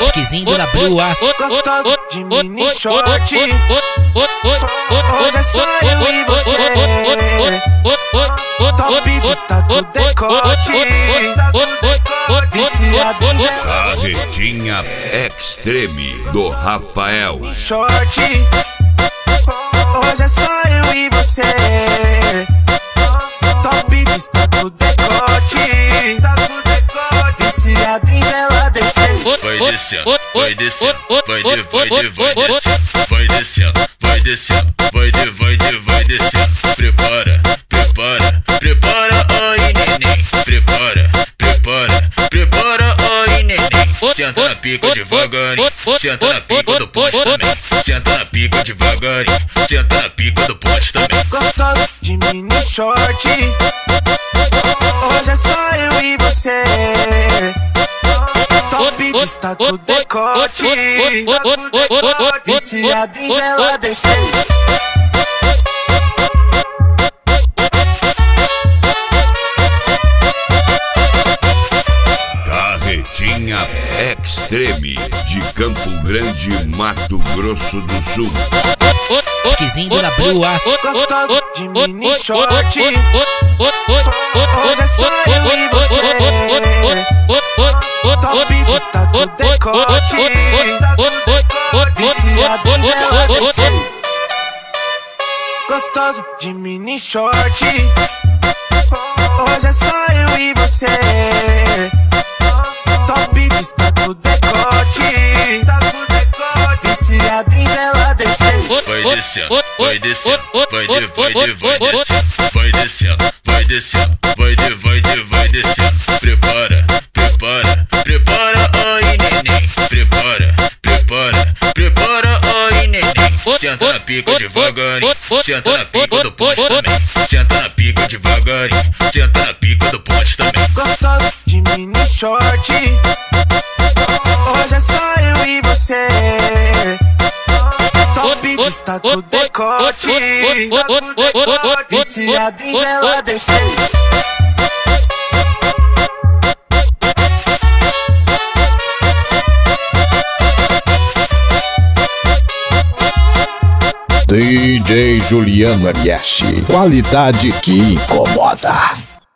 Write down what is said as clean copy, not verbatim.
Quizinho da Brua. Gostoso de mini short. Hoje é só eu e você. Top destaca o decote. Viciado em vela. Carretinha Extreme do Rafael. Short. Hoje é só eu e você. Top destaca o decote. Viciado em vela descendo. Vai descendo, vai descendo, vai descendo, vai descendo, vai descendo, vai descendo. Prepara, prepara, prepara, ai neném. Prepara, prepara, prepara, ai neném. Senta na pica devagarinho, senta na pica do ponte também. Senta na pica devagarinho, senta na pica do ponte também. Gostoso de mini short. Hoje é só eu e você. Top destaca o decote. Viciado em vela descendo. Carretinha Extreme de Campo Grande, Mato Grosso do Sul. Quizinho da Brua. Gostoso de mini short. Hoje é só eu e você. Top destaca o decote. Viciado em vela descendo. Gostoso de mini short. Hoje é só eu e você. Top destaca o decote. Viciado em vela descendo. Vai descendo, vai descendo, vai descendo, vai descendo, vai descendo, vai descendo. Prepara, prepara, prepara, ai neném. Prepara, prepara, prepara, ai neném. Senta na pica devagarinho, senta na pica do ponte também. Senta na pica devagarinho, senta na pica do ponte também. Gostoso de mini short. Hoje é só eu e você. Top destaca o decote. Viciado em vela descendo. DJ Juliano MS. Qualidade que incomoda.